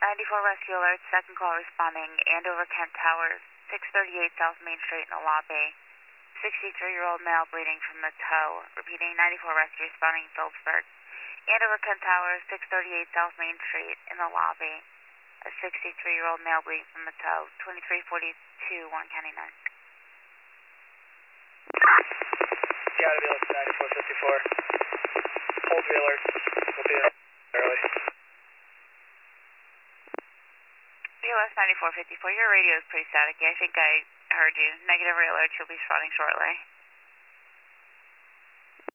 94 rescue alert, second call responding, Andover Kent Towers, 638 South Main Street in the lobby. 63-year-old male bleeding from the toe. Repeating, 94 rescue responding, Phillipsburg. Andover Kent Towers, 638 South Main Street in the lobby. A 63-year-old male bleeding from the toe. 2342, Warren County 9. Yeah, ambulance 9454. Hold the alert. We'll be in early. BOS 9454, your radio is pretty staticky. I think I heard you. Negative alert, you'll be spotting shortly.